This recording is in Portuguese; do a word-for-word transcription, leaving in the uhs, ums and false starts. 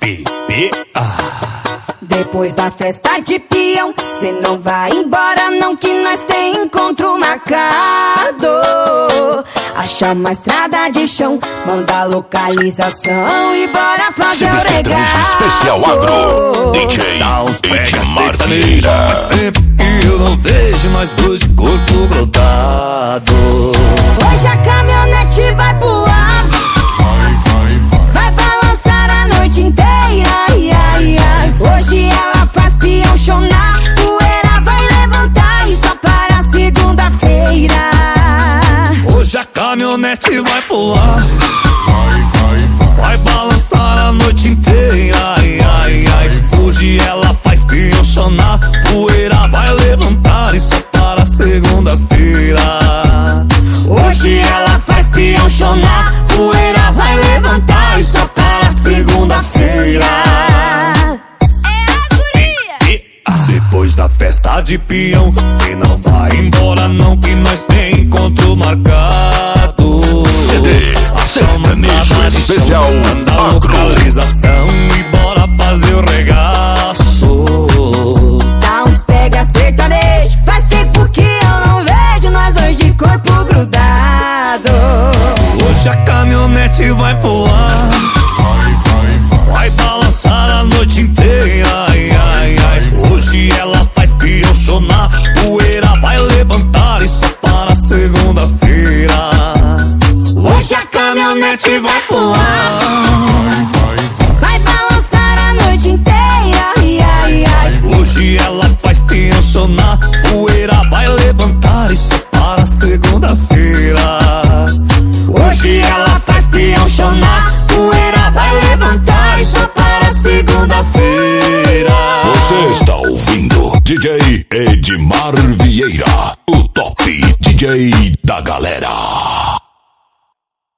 P P A. Depois da festa de peão, cê não vai embora não, que nós tem encontro marcado. Acha uma estrada de chão, manda a localização e bora fazer o regaço. Especial Agro, D J Edmar Vieira. Faz tempo que eu não vejo nós dois de corpo grudado. Hoje a caminhonete vai pular, Vai, vai, vai. vai balançar a noite inteira. Ai, ai, ai. Hoje ela faz peão chonar, poeira vai levantar e só para segunda-feira. Hoje a caminhonete vai pular, Vai, vai, vai. Vai balançar a noite inteira. Ai, ai, ai. Hoje ela faz peão chonar, poeira vai levantar e só para segunda-feira. Hoje ela faz peão chonar, poeira vai levantar e só para segunda-feira. Depois da festa de peão, cê não vai embora não, que nós tem encontro marcado. C D Sertanejo Especial Manda a Agro. localização e bora fazer o regaço. Dá uns pega sertanejo, faz tempo que eu não vejo nós dois de corpo grudado. Hoje a caminhonete vai pular, Vai, vai, vai. Vai balançar a noite inteira. Ai, ai, ai. Hoje ela faz peão chonar, poeira vai levantar e só para segunda-feira. Hoje a caminhonete vai pular, Vai, vai, vai. Vai balançar a noite inteira. Ai, ai, ai. Hoje ela faz peão chonar, poeira vai levantar e só para segunda-feira. Hoje ela faz peão chonar, poeira vai levantar e só para segunda-feira. Você está ouvindo D J Edmar Vieira, o top D J da galera.